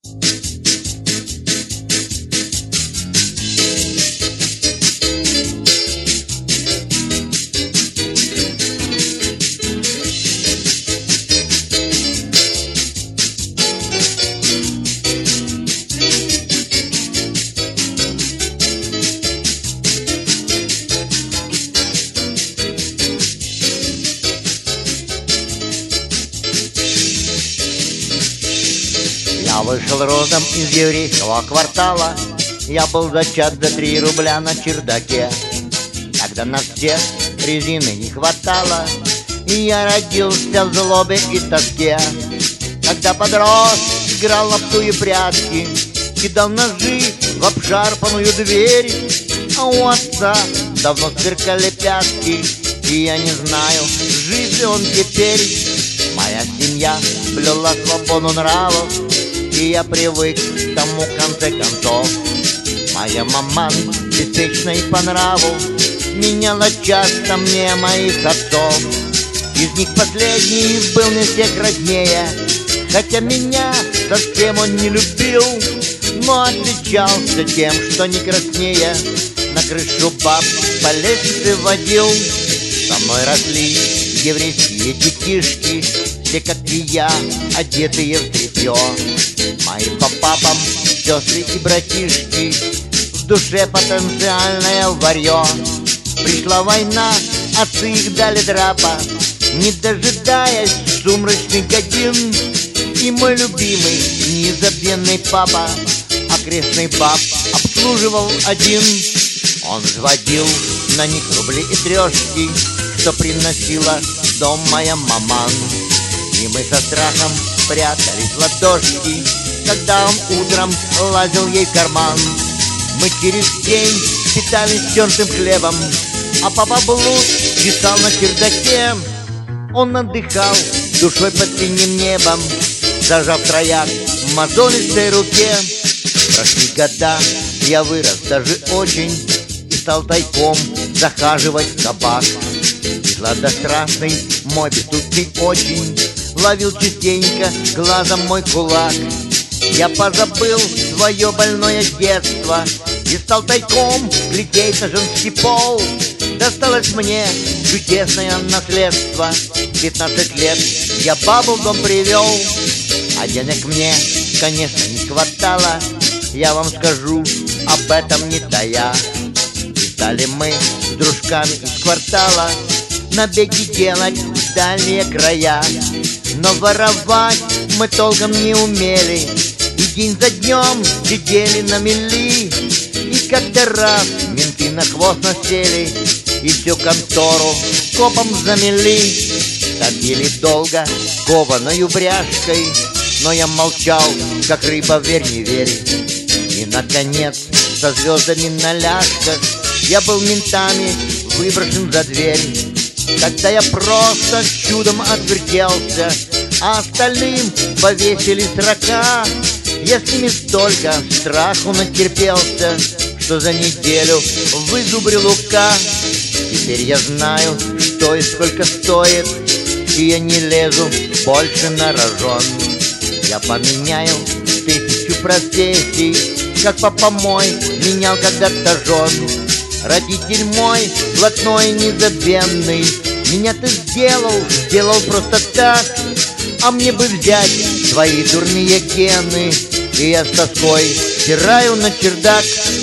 Я вышел родом из еврейского квартала. Я был зачат за 3 рубля на чердаке. Тогда на всех резины не хватало, и я родился в злобе и тоске. Когда подрос, играл лапту и прятки, кидал ножи в обшарпанную дверь. А у отца давно сверкали пятки, и я не знаю, жив ли он теперь. Моя семья блюла свободу нравов, и я привык к тому, в конце концов. Моя маман беспечна и по нраву меняла часто мне моих отцов. Из них последний был не всех роднее, хотя меня совсем он не любил, но отличался тем, что не краснее на крышу баб по лестнице водил. Со мной росли еврейские детишки, все, как и я, одетые в тряпье. Мои по папам сестры и братишки, в душе потенциальное варье. Пришла война, отцы их дали драпа, не дожидаясь сумрачных годин. И мой любимый, незабвенный папа окрестный баб обслуживал один. Он взводил на них рубли и трешки, что приносила в дом моя маман. И мы со страхом прятались в ладошки, когда он утром лазил ей в карман. Мы через день питались тертым хлебом, а папа блуд писал на чердаке. Он отдыхал душой под синим небом, зажав трояк в мозолистой руке. Прошли года, я вырос даже очень, и стал тайком захаживать в кабак. И сладострастный мой бессудный очень ловил частенько глазом мой кулак. Я позабыл свое больное детство и стал тайком глядеть на женский пол. Досталось мне чудесное наследство. 15 лет я бабу в дом привел, а денег мне, конечно, не хватало. Я вам скажу об этом не тая. И стали мы с дружками из квартала набеги делать в дальние края. Но воровать мы толком не умели, и день за днем сидели на мели. И как-то раз менты на хвост насели, и всю контору копом замели. Забили долго кованою бряжкой, но я молчал, как рыба, верь не верь. И наконец со звездами на ляжках я был ментами выброшен за дверь. Тогда я просто чудом отвертелся, а остальным повесили срока. Я с ними столько страху натерпелся, что за неделю вызубрил лука. Теперь я знаю, что и сколько стоит, и я не лезу больше на рожон. Я поменяю 1000 профессий, как папа мой менял когда-то жен. Родитель мой, блатной незабвенный, меня-то сделал просто так. А мне бы взять свои дурные гены, и я с тоской стираю на чердак